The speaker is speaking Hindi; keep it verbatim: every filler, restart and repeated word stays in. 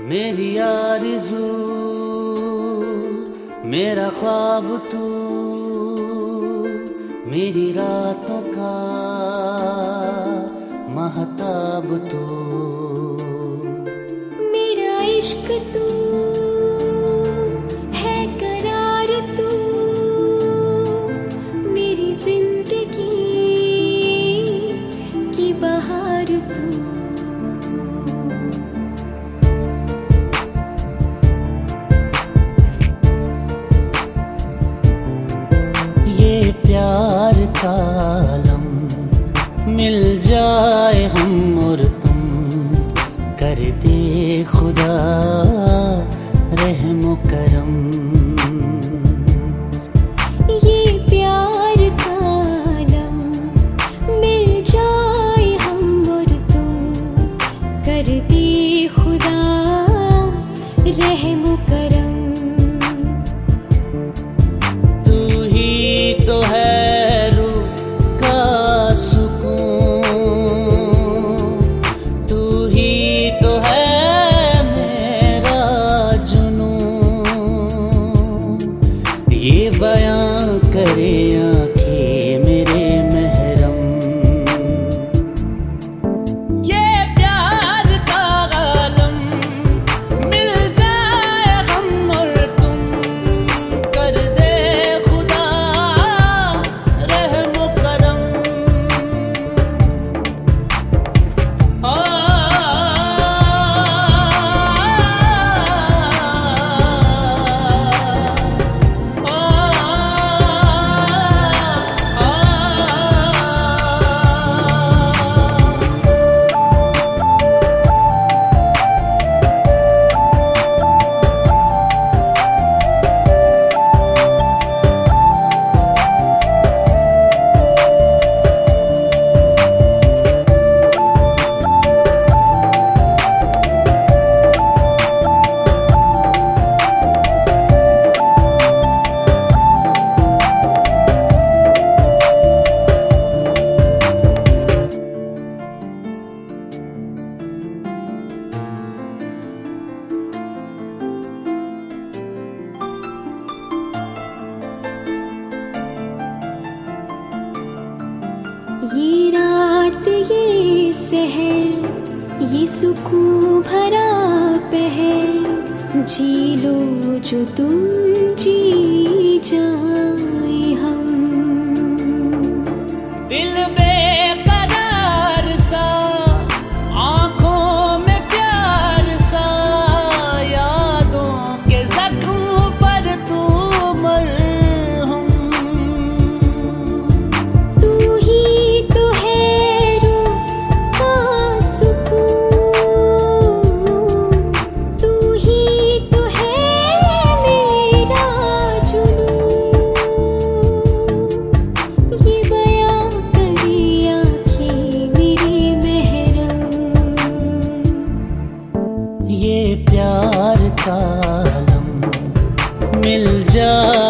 मेरी आरज़ू मेरा ख्वाब तू, मेरी रातों का महताब तू, मेरा इश्क तू है करार तू, मेरी जिंदगी की बहार तू। प्यार का आलम मिल जाए हम और तुम, कर दे खुदा रहम करम। ये प्यार का आलम मिल जाए हम और तुम, कर दे खुदा रहम करम। तो है रूह का सुकून, तू ही तो है मेरा जुनून, ये बयां करे आंखें मेरे महरम। ये प्यार का आलम मिल जाए हम और तुम, कर दे ये रात ये सहर ये सुकून भरा पहर, जी लो जो तुम जी जाए हम। दिल बेकरार सा आंखों में प्यार सा, यादों के जख्म पर तू मरहम। ये प्यार का आलम मिल जा